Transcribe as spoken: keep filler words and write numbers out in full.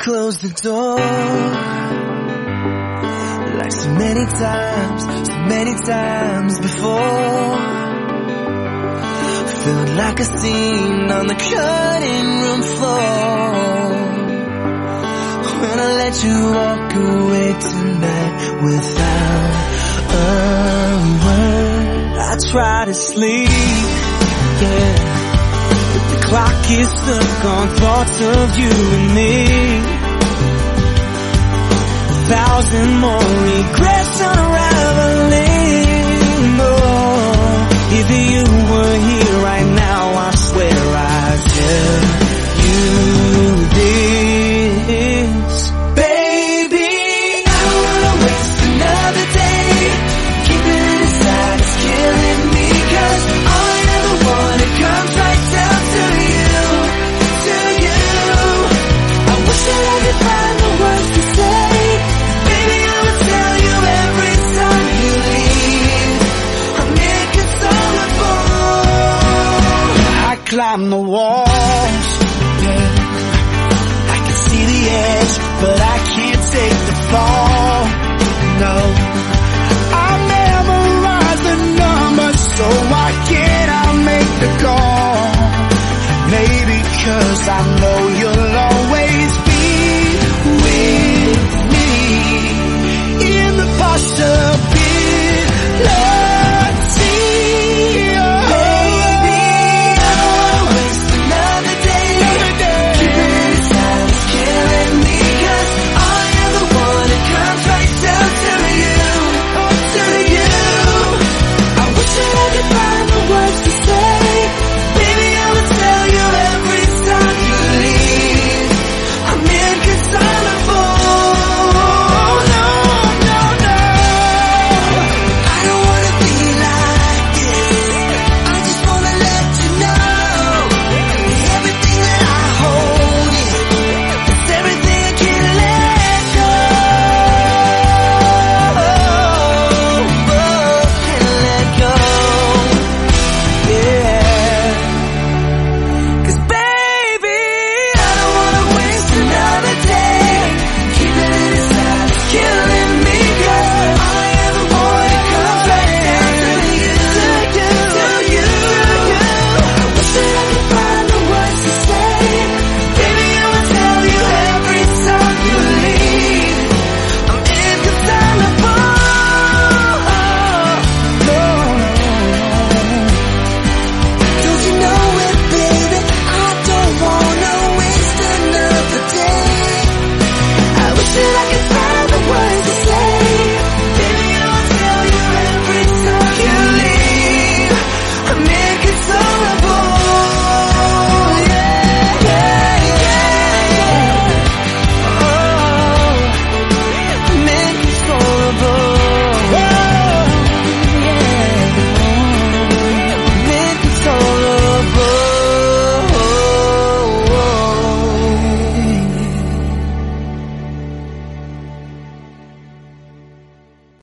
close the door, like so many times, so many times before. Felt like a scene on the cutting room floor. When I let you walk away tonight without a word, I try to sleep, yeah, but the clock is stuck on thoughts of you and me. A thousand more regrets unraveling. Oh, if you were here right now, I swear I'd tell you this. Baby, I don't wanna waste another day. Keeping it inside is killing me, 'cause all I ever wanted comes right down to you, to you. I wish that I could find the words to say. Baby, I would tell you every time you leave. I'm inconsolable. I climb the walls, yeah, I can see the edge, but I